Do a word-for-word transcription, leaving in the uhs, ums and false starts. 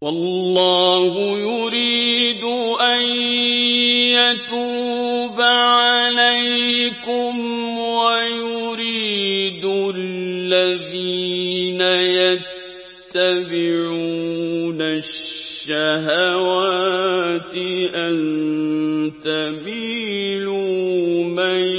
وَاللَّهُ يُرِيدُ أَن يَتُوبَ عَلَيْكُمْ وَيُرِيدُ الَّذِينَ يَتَّبِعُونَ الشَّهَوَاتِ أَن تَمِيلُوا مَيْلًا